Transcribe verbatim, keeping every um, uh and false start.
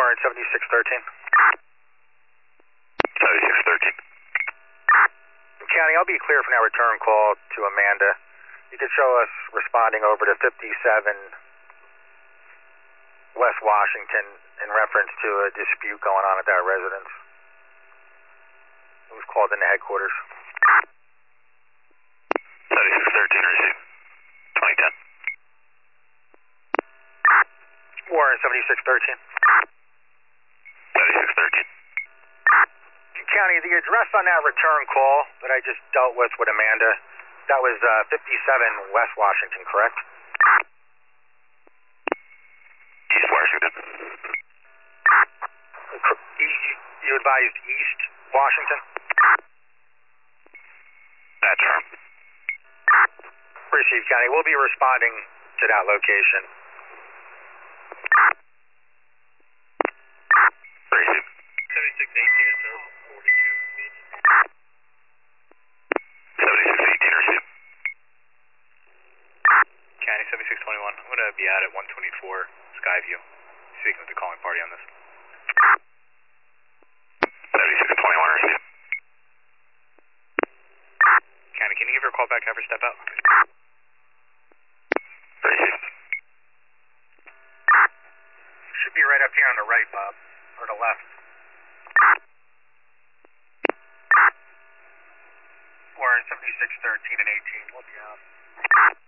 Warren seventy-six thirteen. seventy-six thirteen. County, I'll be clear for now return call to Amanda. You could show us responding over to fifty-seven West Washington in reference to a dispute going on at that residence. It was called into headquarters. seventy-six thirteen received. twenty ten. Warren seventy-six thirteen. seventy-six thirteen. County, the address on that return call that I just dealt with with Amanda, that was uh, fifty-seven West Washington, correct? East Washington. You advised East Washington? That's right. Received, County. We'll be responding to that location. Received. seventy-six eighteen is forty-two. seventy-six eighteen received. County seventy-six twenty-one. I'm going to be out at one twenty-four Skyview, speaking with the calling party on this. seventy-six twenty-one received. County, can you give her a call back, have her step out? Received. Should be right up here on the right, Bob, or the left. Warren seventy-six thirteen and eighteen. We'll be out.